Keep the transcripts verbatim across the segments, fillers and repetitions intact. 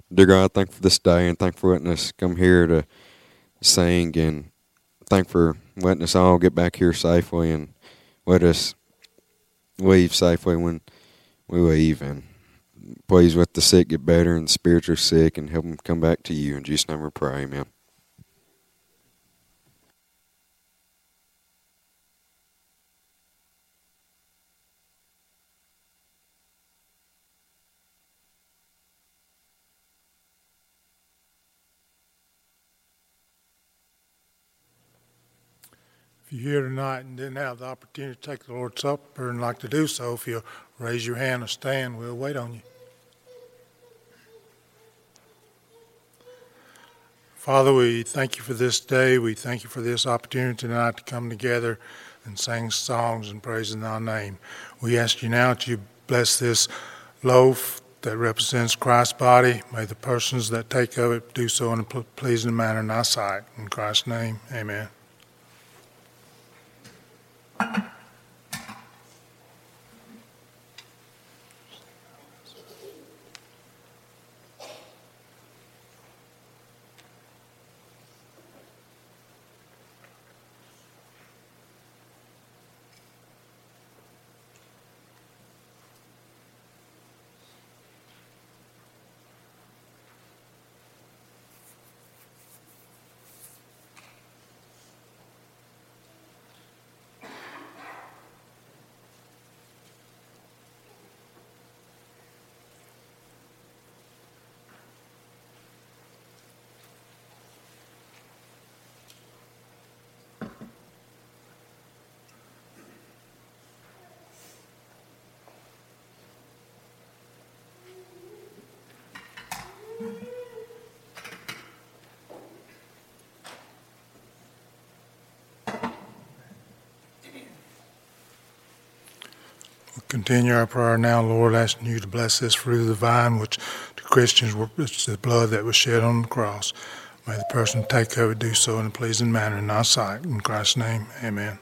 Dear God, thank you for this day and thank you for letting us come here to sing, and thank you for letting us all get back here safely and let us leave safely when we leave. And please let the sick get better and the spiritually sick and help them come back to you. In Jesus' name we pray, amen. If you're here tonight and didn't have the opportunity to take the Lord's Supper and like to do so, if you'll raise your hand or stand, we'll wait on you. Father, we thank you for this day. We thank you for this opportunity tonight to come together and sing songs and praise in thy name. We ask you now that you bless this loaf that represents Christ's body. May the persons that take of it do so in a pleasing manner in thy sight. In Christ's name, amen. Continue our prayer now, Lord, asking you to bless this fruit of the vine, which the Christians were, it's the blood that was shed on the cross. May the person take of it do so in a pleasing manner in thy sight. In Christ's name, amen.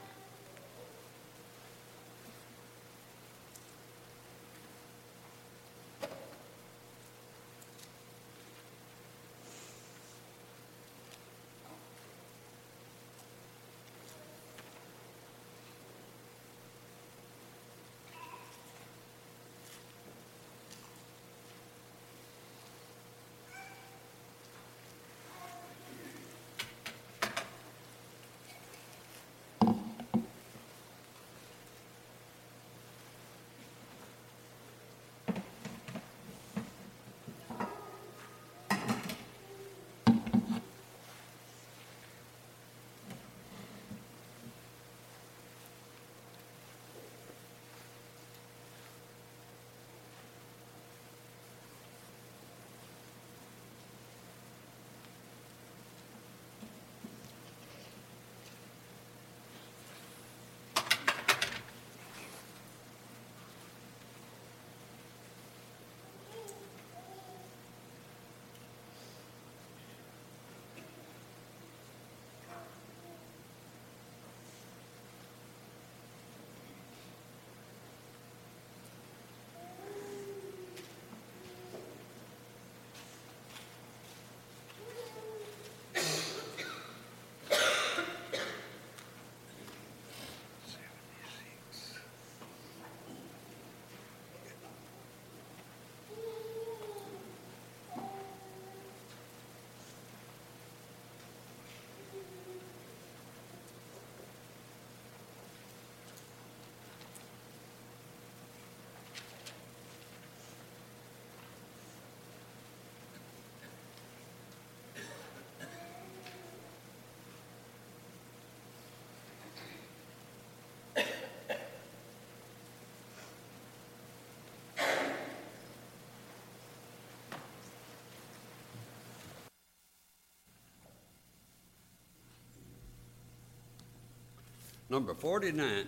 Number forty-nine.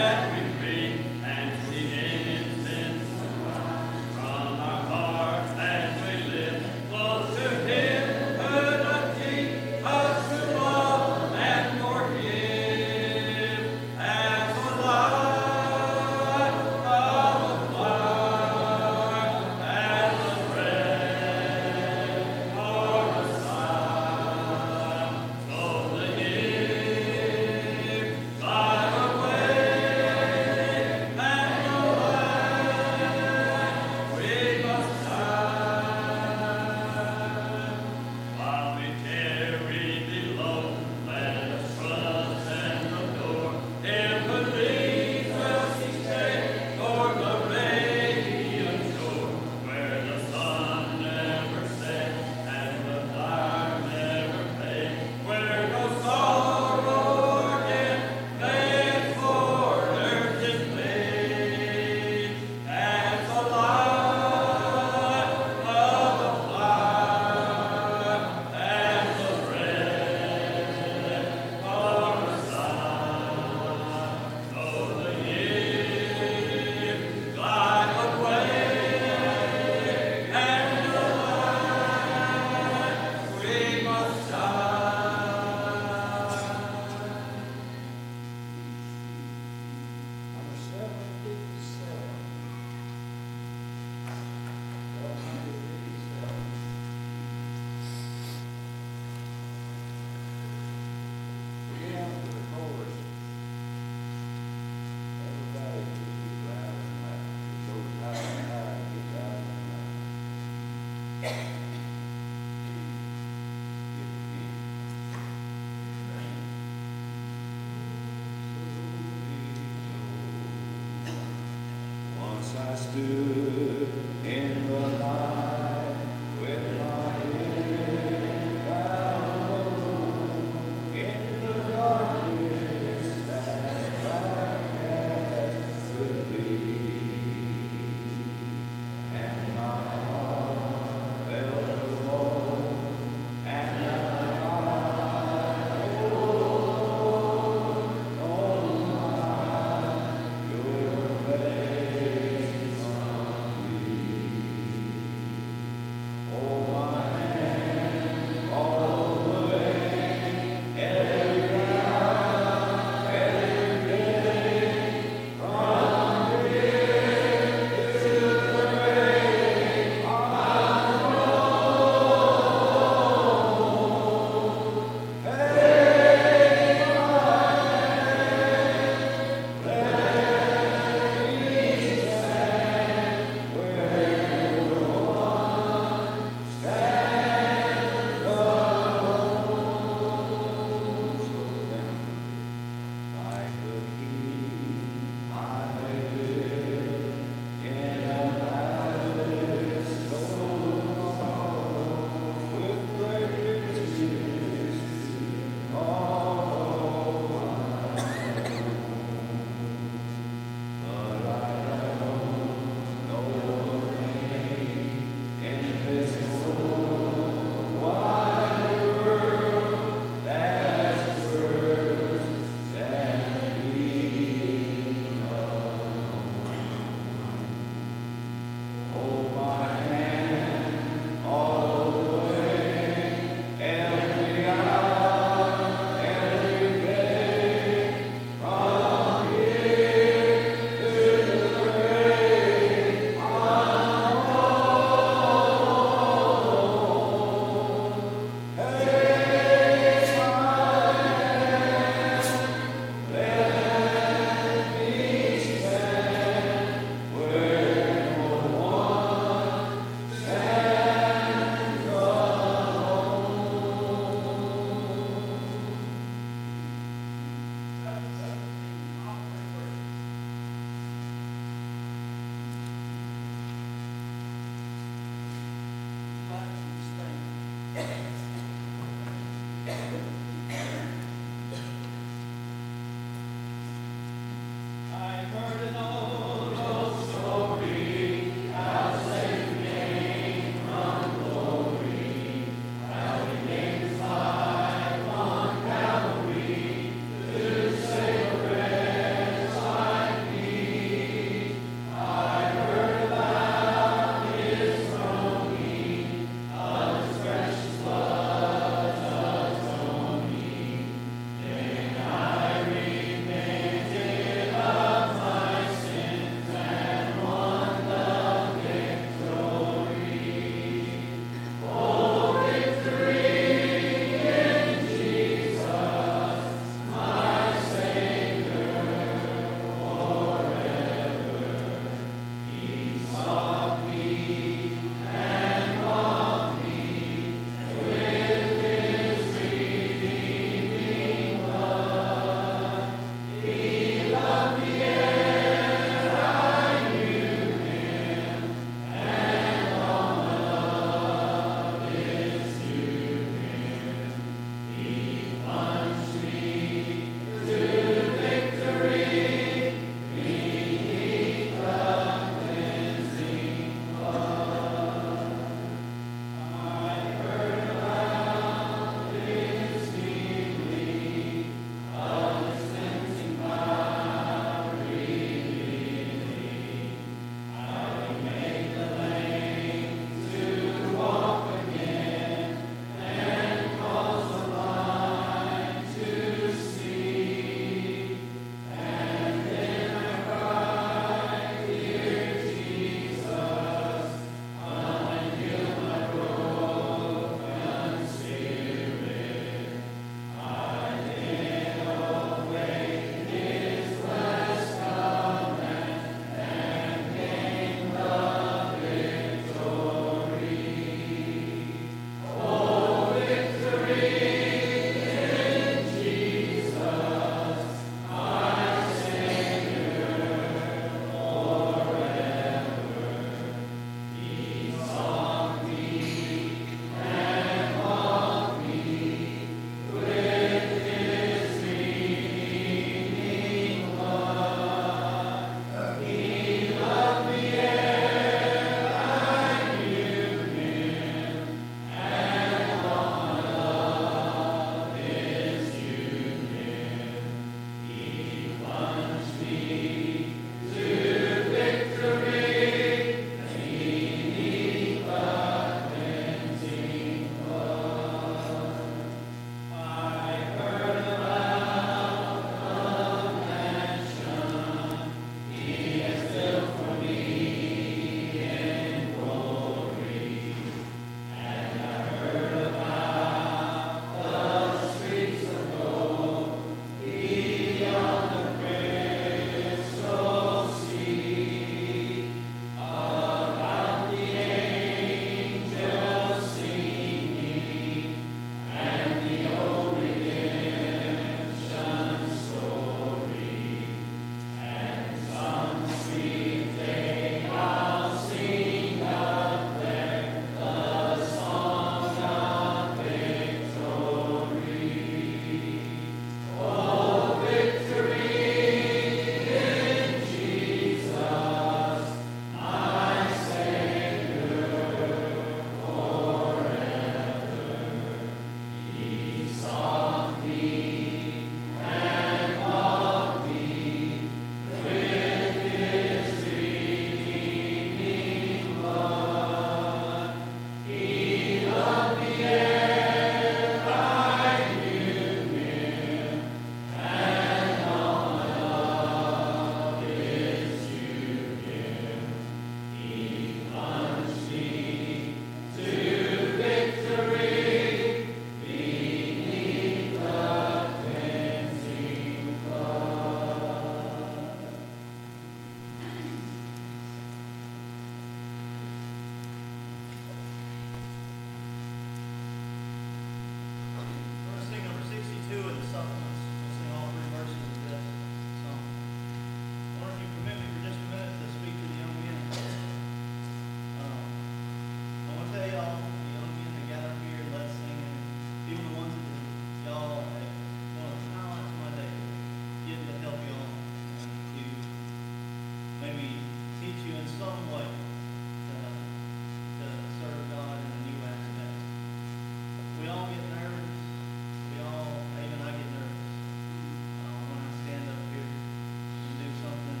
you in some way to, to serve God in a new aspect. We all get nervous. We all, even I get nervous uh, when I stand up here and do something.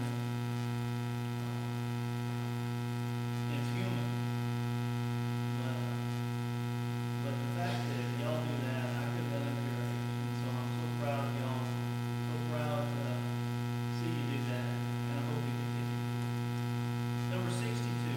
Uh, it's human. But, uh, but the fact that y'all do that, I could have done it at your age. And so I'm so proud of y'all. So proud to see you do that. And I hope you continue. Number sixty-two.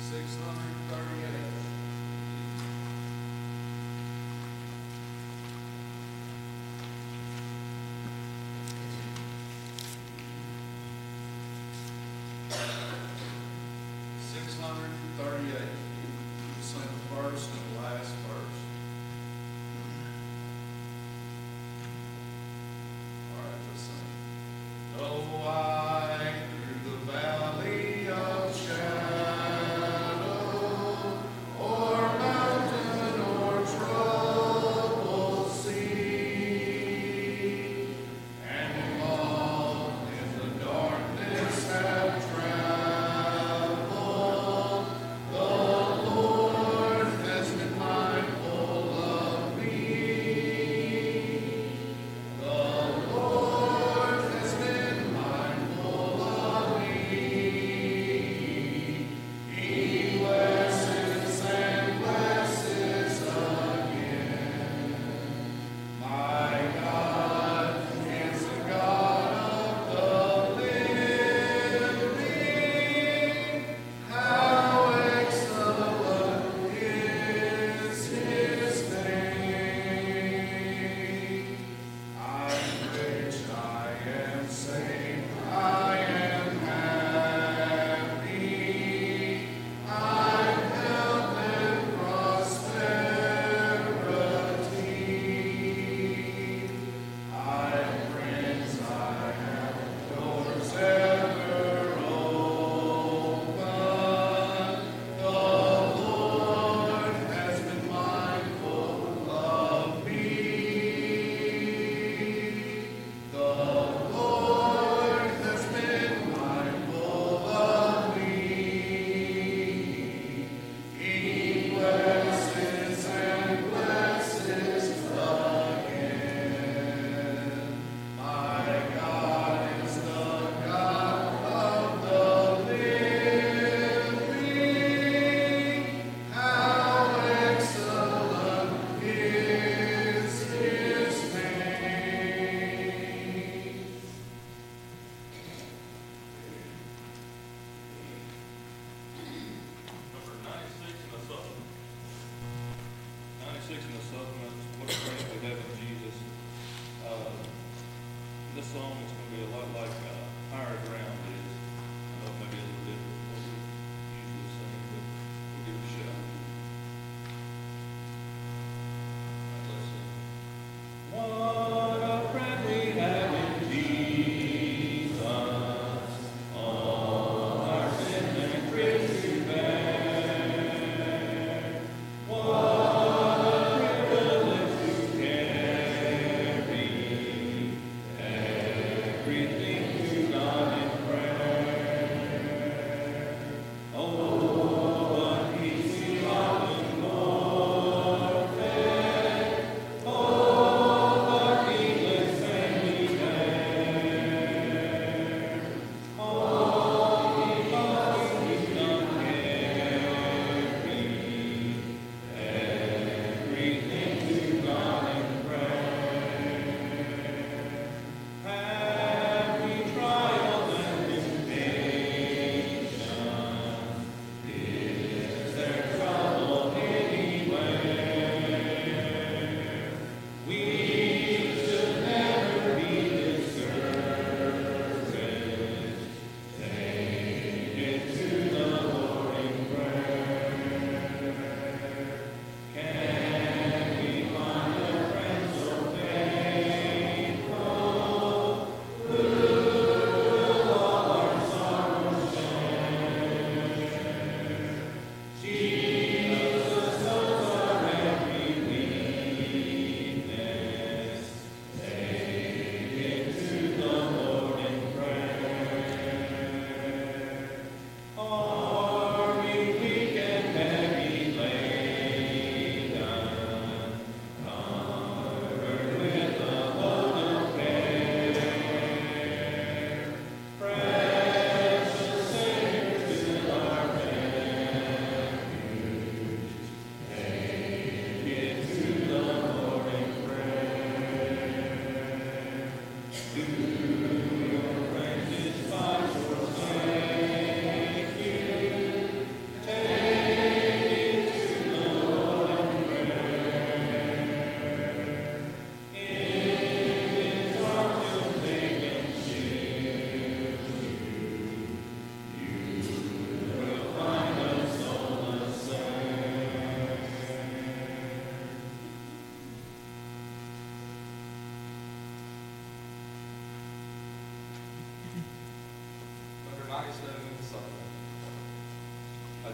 Six hundred thirty-eight. Six hundred thirty-eight. You sing the first and last verse. All right, let's sing. Though I through the valley of shadow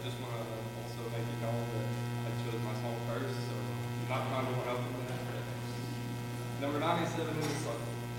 just want to also make it known that I chose my song first, so I'm not trying to one up with that. Number ninety-seven in the song.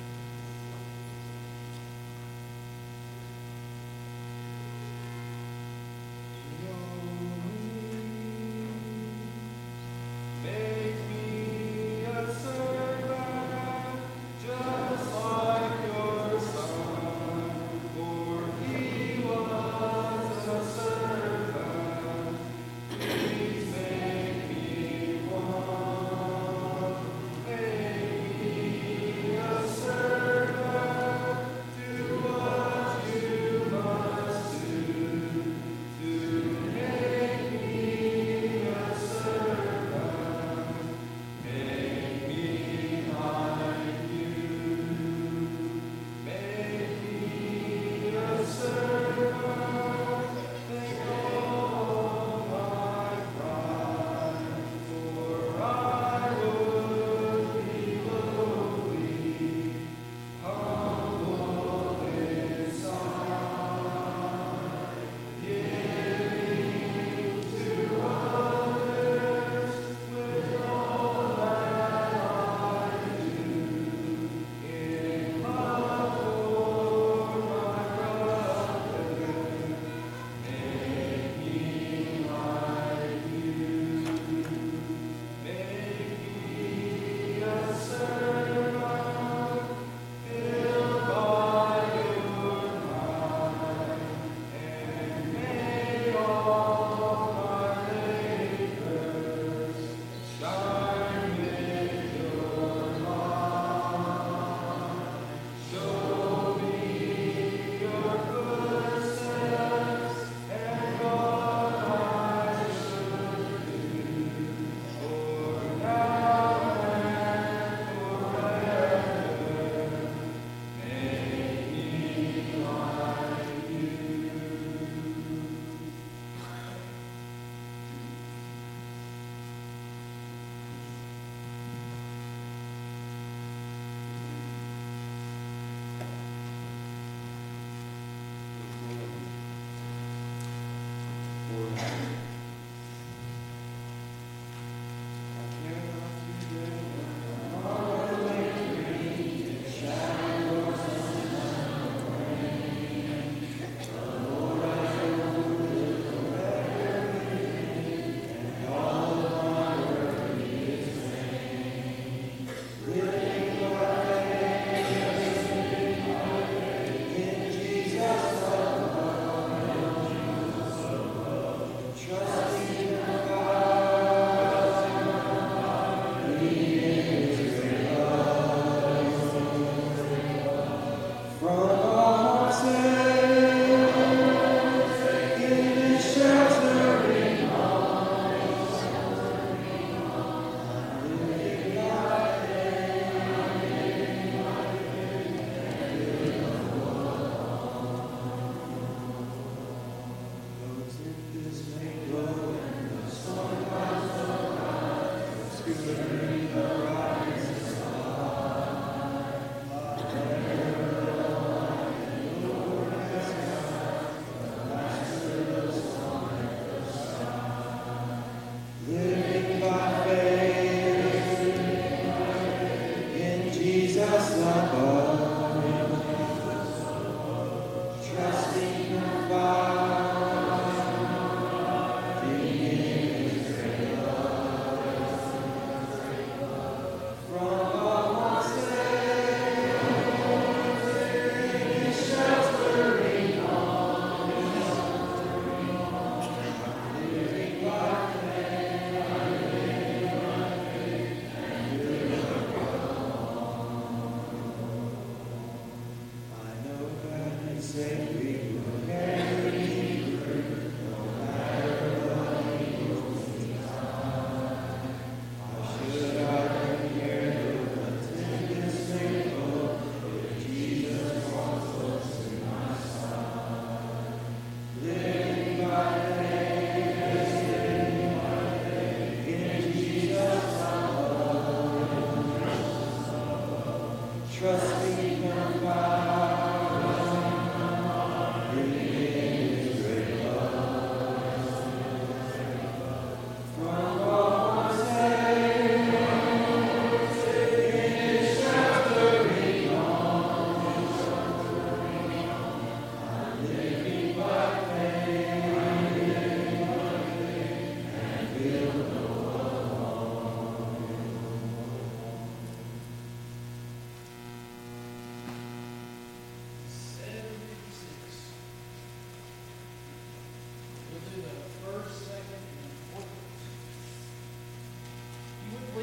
Make me a servant, just like your son, for he was a servant. Please make me one. Make me a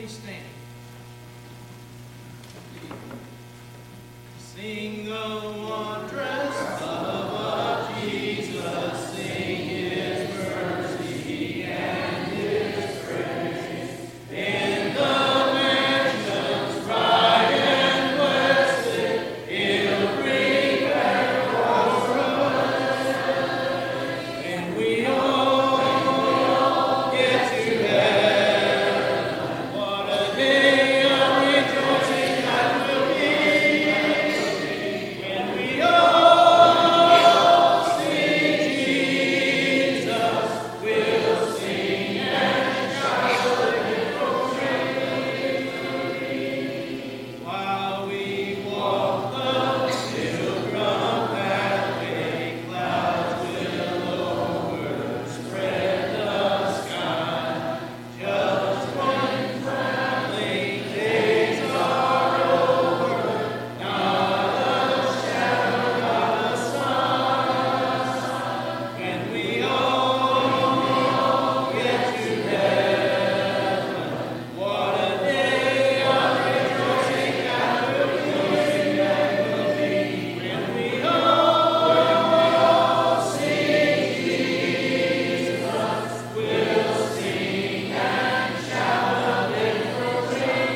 please stand? Sing the wondrous love of Jesus, sing His mercy and His praise. In the mansions bright and blessed, He'll prepare for us. And we all get to heaven. What a day of rejoicing that will be. When we all see Jesus, we'll sing and shout victory. While we walk the pilgrim pathway, clouds will overspread the sky. Just when traveling days are over, not a shadow, not a sun. When we all get to heaven, what a day of rejoicing that will be, that will be. When we all see Jesus, we'll sing and shout victory.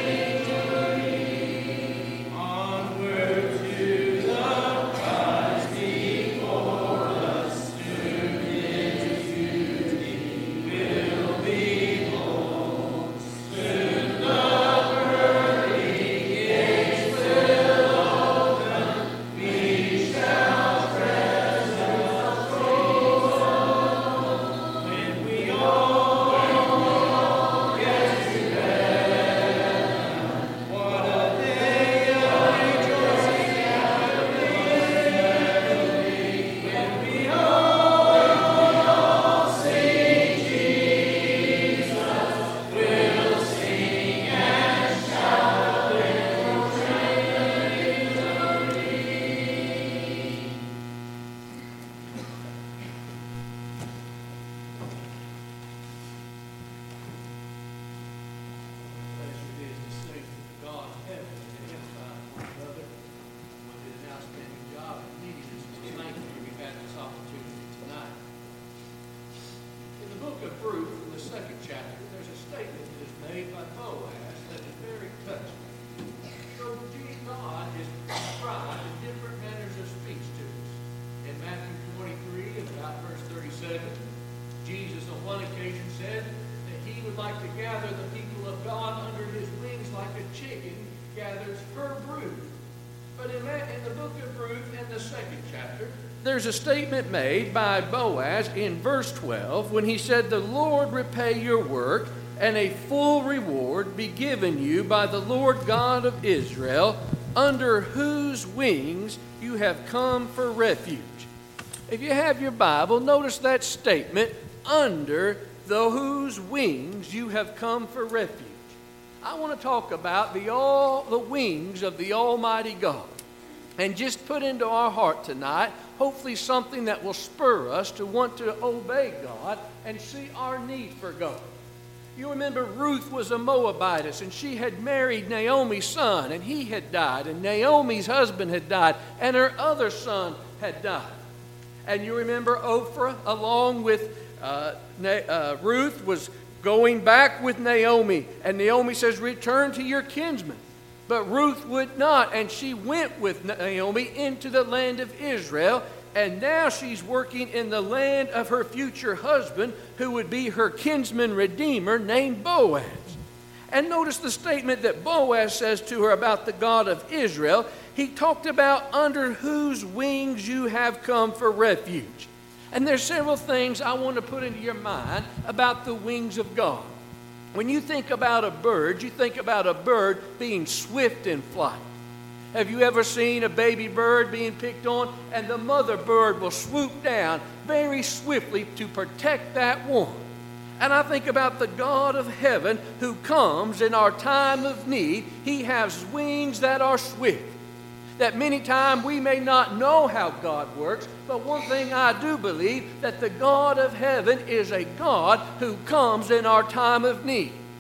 Onward to the prize before us, soon His beauty will behold. Soon the pearly gates will open, we shall tread the throne. When we all get to heaven, what a day of rejoicing that will be. When we all see Jesus, we'll sing and shout victory. Pleasure it is to sing to the God of heaven and to edify one another. What did an outstanding job indeed. It's so thankful we've had this opportunity tonight. In the book of Ruth, in the second chapter, there's a statement that is made by Boaz that is very touching. So God is described in different manners of speech to us. In Matthew twenty-three, and about verse thirty-seven, Jesus on one occasion said that He would like to gather the people of God under His wings like a chicken gathers her brood. But in, that, in the book of Ruth, in the second chapter, there's a statement made by Boaz in verse twelve when he said, "The Lord repay your work, and a full reward be given you by the Lord God of Israel, under whose wings you have come for refuge." If you have your Bible, notice that statement, under the whose wings you have come for refuge. I want to talk about the all the wings of the Almighty God, and just put into our heart tonight, hopefully something that will spur us to want to obey God and see our need for God. You remember Ruth was a Moabitess, and she had married Naomi's son, and he had died, and Naomi's husband had died, and her other son had died. And you remember Ophrah, along with uh, Na- uh, Ruth, was going back with Naomi, and Naomi says, "Return to your kinsman." But Ruth would not, and she went with Naomi into the land of Israel, and now she's working in the land of her future husband, who would be her kinsman redeemer named Boaz. And notice the statement that Boaz says to her about the God of Israel. He talked about under whose wings you have come for refuge. And there's several things I want to put into your mind about the wings of God. When you think about a bird, you think about a bird being swift in flight. Have you ever seen a baby bird being picked on, and the mother bird will swoop down very swiftly to protect that one? And I think about the God of heaven who comes in our time of need. He has wings that are swift. That many times we may not know how God works, but one thing I do believe, that the God of heaven is a God who comes in our time of need.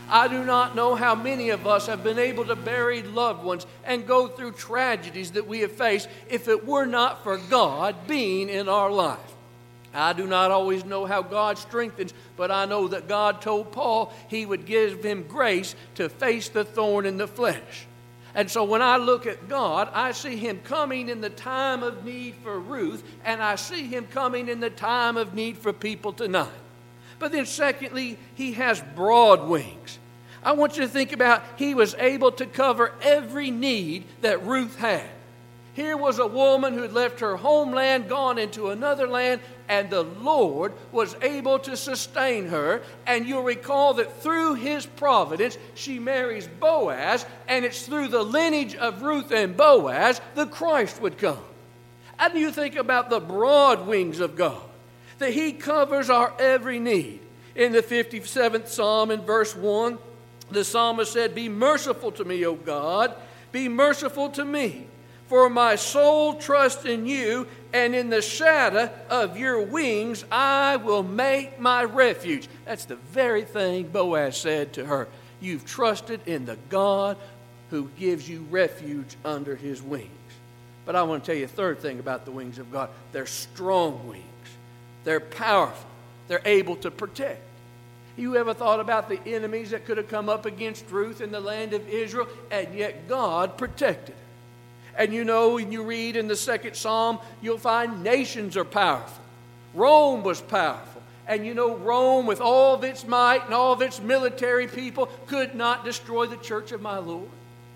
I do not know how many of us have been able to bury loved ones and go through tragedies that we have faced if it were not for God being in our life. I do not always know how God strengthens, but I know that God told Paul he would give him grace to face the thorn in the flesh. And so when I look at God, I see him coming in the time of need for Ruth, and I see him coming in the time of need for people tonight. But then secondly, he has broad wings. I want you to think about he was able to cover every need that Ruth had. Here was a woman who had left her homeland, gone into another land, and the Lord was able to sustain her. And you'll recall that through his providence, she marries Boaz, and it's through the lineage of Ruth and Boaz that Christ would come. And you think about the broad wings of God, that he covers our every need. In the fifty-seventh Psalm in verse one, the psalmist said, "Be merciful to me, O God, be merciful to me. For my soul trusts in you, and in the shadow of your wings I will make my refuge." That's the very thing Boaz said to her. You've trusted in the God who gives you refuge under his wings. But I want to tell you a third thing about the wings of God. They're strong wings. They're powerful. They're able to protect. You ever thought about the enemies that could have come up against Ruth in the land of Israel, and yet God protected her? And you know, when you read in the second Psalm, you'll find nations are powerful. Rome was powerful. And you know, Rome, with all of its might and all of its military people, could not destroy the church of my Lord.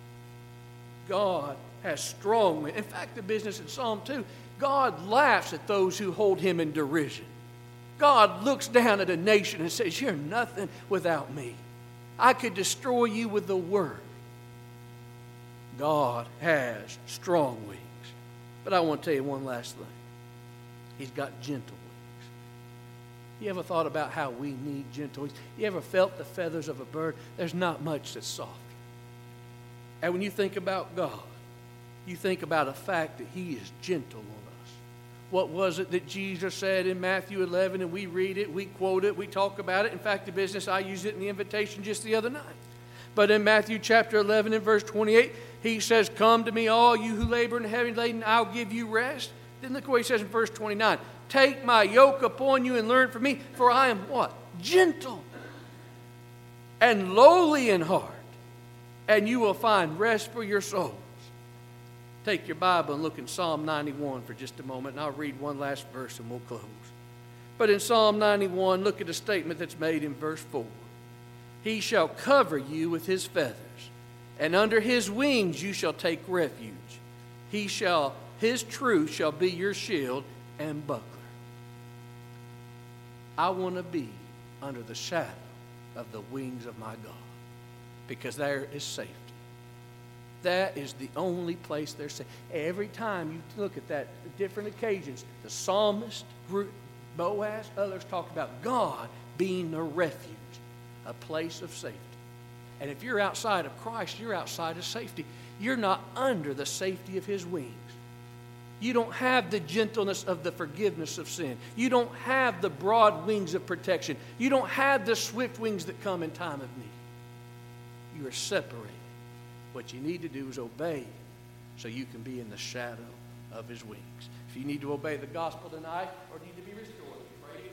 God has strong men. In fact, the business in Psalm two, God laughs at those who hold him in derision. God looks down at a nation and says, "You're nothing without me. I could destroy you with the word." God has strong wings. But I want to tell you one last thing. He's got gentle wings. You ever thought about how we need gentle wings? You ever felt the feathers of a bird? There's not much that's softer. And when you think about God, you think about a fact that he is gentle on us. What was it that Jesus said in Matthew eleven, and we read it, we quote it, we talk about it. In fact, the business, I used it in the invitation just the other night. But in Matthew chapter eleven and verse twenty-eight, he says, "Come to me, all you who labor and are heavy laden, I'll give you rest." Then look what he says in verse twenty-nine. "Take my yoke upon you and learn from me, for I am" what? "Gentle and lowly in heart, and you will find rest for your souls." Take your Bible and look in Psalm ninety-one for just a moment, and I'll read one last verse and we'll close. But in Psalm ninety-one, look at a statement that's made in verse four. "He shall cover you with his feathers, and under his wings you shall take refuge. He shall, his truth shall be your shield and buckler." I want to be under the shadow of the wings of my God, because there is safety. That is the only place there's safe. Every time you look at that, different occasions, the psalmist, Boaz, others talk about God being a refuge, a place of safety. And if you're outside of Christ, you're outside of safety. You're not under the safety of his wings. You don't have the gentleness of the forgiveness of sin. You don't have the broad wings of protection. You don't have the swift wings that come in time of need. You are separated. What you need to do is obey so you can be in the shadow of his wings. If you need to obey the gospel tonight or need to be restored, we pray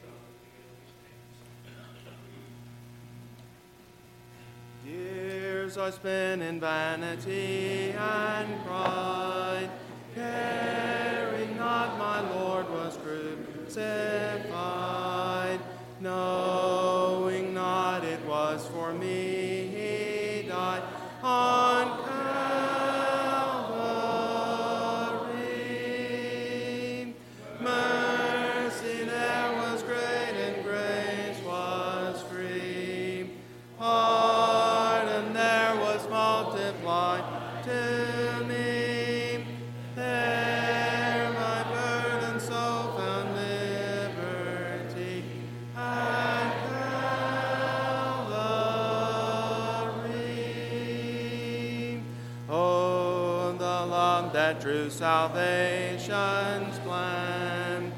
to God. Years I spent in vanity and pride, caring not my Lord was crucified, knowing not it was for me he died on Calvary. Mercy there was great and grace was free. Pardon there was multiplied to me. There my burden so found liberty at Calvary. Oh, the love that drew salvation's plan.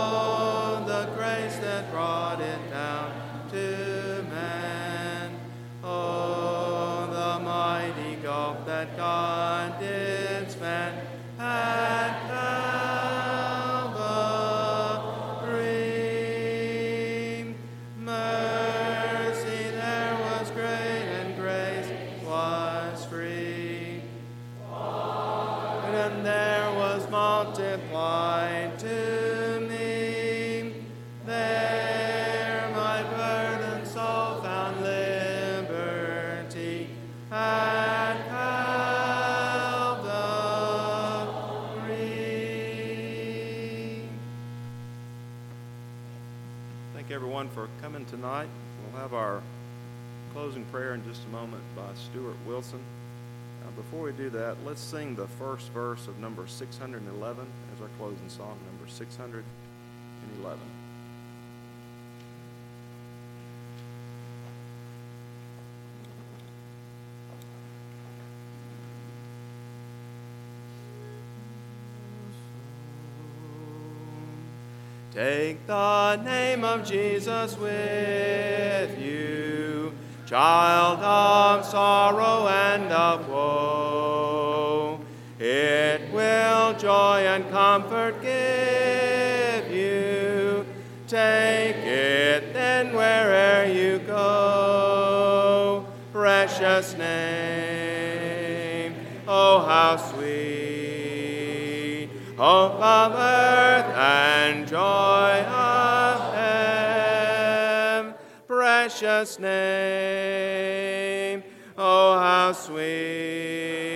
Oh, the grace that brought it down to man. Thank everyone for coming tonight. We'll have our closing prayer in just a moment by Stuart Wilson. Uh, before we do that, let's sing the first verse of number six hundred eleven as our closing song, number six hundred eleven. Take the name of Jesus with you, child of sorrow and of woe. It will joy and comfort give you. Take it then where'er you go. Precious name, oh how sweet, hope of earth and joy of heaven. Precious name, oh how sweet,